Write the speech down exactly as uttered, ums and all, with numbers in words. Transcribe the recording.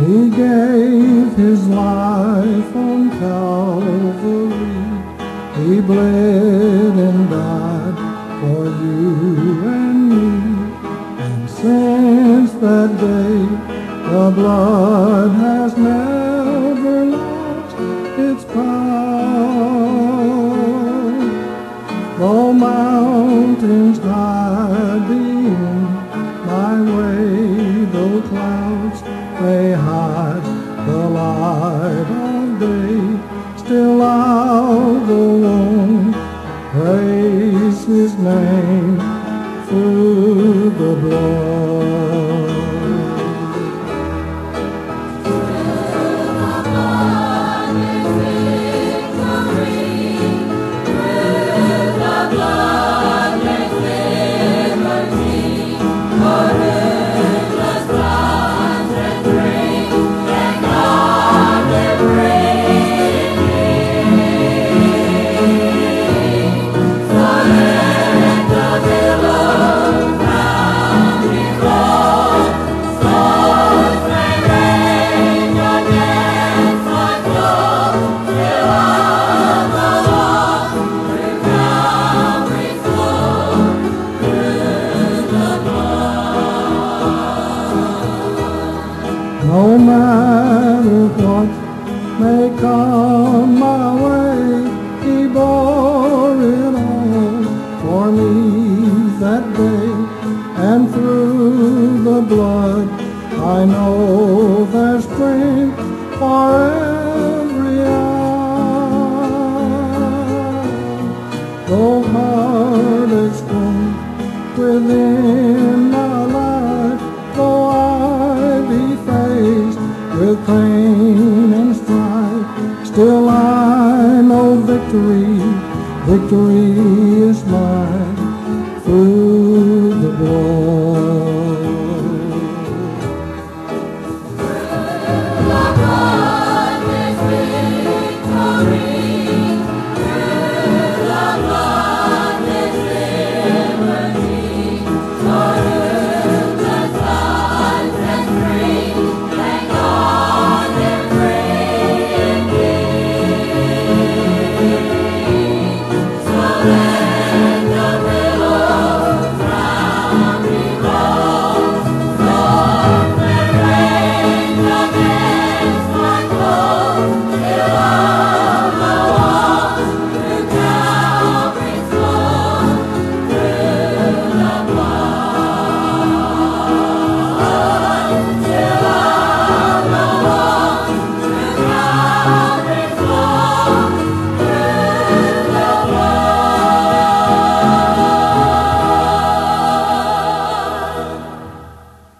He gave his life on Calvary. He bled and died for you and me. And since that day, the blood has never lost its power. Though mountains hide in my way, though clouds may hide the light of day, still I'll go on, praise His name through the blood. No matter what may come my way, He bore it all for me that day. And through the blood I know there's strength for every hour. Though heartaches come within my life, though I be faced with pain and strife, still I know victory, victory